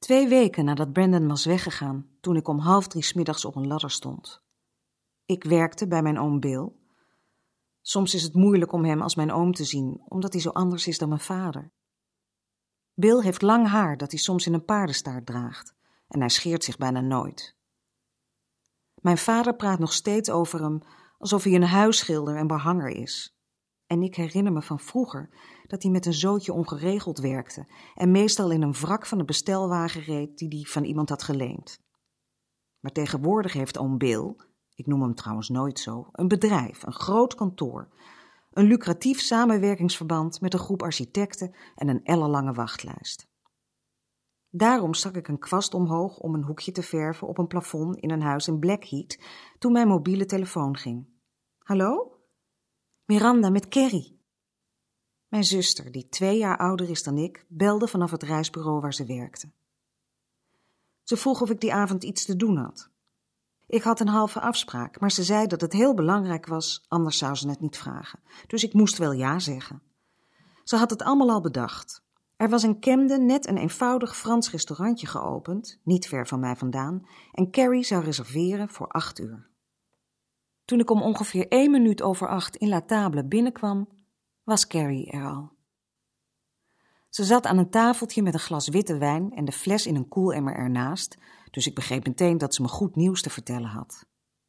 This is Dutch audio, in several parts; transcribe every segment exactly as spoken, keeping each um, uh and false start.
Twee weken nadat Brandon was weggegaan, toen ik om half drie 's middags op een ladder stond. Ik werkte bij mijn oom Bill. Soms is het moeilijk om hem als mijn oom te zien, omdat hij zo anders is dan mijn vader. Bill heeft lang haar dat hij soms in een paardenstaart draagt en hij scheert zich bijna nooit. Mijn vader praat nog steeds over hem alsof hij een huisschilder en behanger is. En ik herinner me van vroeger dat hij met een zootje ongeregeld werkte en meestal in een wrak van een bestelwagen reed die hij van iemand had geleend. Maar tegenwoordig heeft oom Bill, ik noem hem trouwens nooit zo, een bedrijf, een groot kantoor, een lucratief samenwerkingsverband met een groep architecten en een ellenlange wachtlijst. Daarom stak ik een kwast omhoog om een hoekje te verven op een plafond in een huis in Blackheath toen mijn mobiele telefoon ging. Hallo? Miranda met Carrie. Mijn zuster, die twee jaar ouder is dan ik, belde vanaf het reisbureau waar ze werkte. Ze vroeg of ik die avond iets te doen had. Ik had een halve afspraak, maar ze zei dat het heel belangrijk was, anders zou ze het niet vragen. Dus ik moest wel ja zeggen. Ze had het allemaal al bedacht. Er was in Camden net een eenvoudig Frans restaurantje geopend, niet ver van mij vandaan, en Carrie zou reserveren voor acht uur. Toen ik om ongeveer één minuut over acht in La Table binnenkwam, was Carrie er al. Ze zat aan een tafeltje met een glas witte wijn en de fles in een koelemmer ernaast, dus ik begreep meteen dat ze me goed nieuws te vertellen had.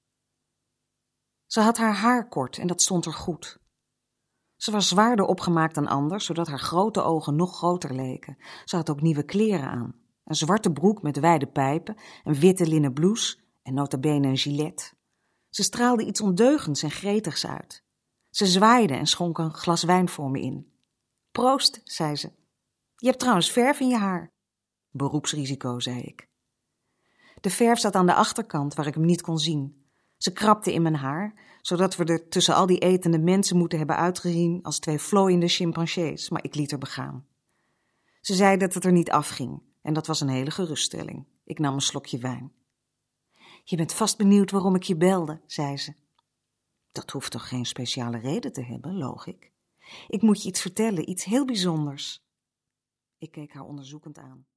Ze had haar haar kort en dat stond er goed. Ze was zwaarder opgemaakt dan anders, zodat haar grote ogen nog groter leken. Ze had ook nieuwe kleren aan, een zwarte broek met wijde pijpen, een witte linnen blouse en nota bene een gilet. Ze straalde iets ondeugends en gretigs uit. Ze zwaaide en schonk een glas wijn voor me in. Proost, zei ze. Je hebt trouwens verf in je haar. Beroepsrisico, zei ik. De verf zat aan de achterkant, waar ik hem niet kon zien. Ze krabde in mijn haar, zodat we er tussen al die etende mensen moeten hebben uitgezien als twee vlooiende chimpansees, maar ik liet er begaan. Ze zei dat het er niet afging, en dat was een hele geruststelling. Ik nam een slokje wijn. Je bent vast benieuwd waarom ik je belde, zei ze. Dat hoeft toch geen speciale reden te hebben, loog ik. Ik moet je iets vertellen, iets heel bijzonders. Ik keek haar onderzoekend aan.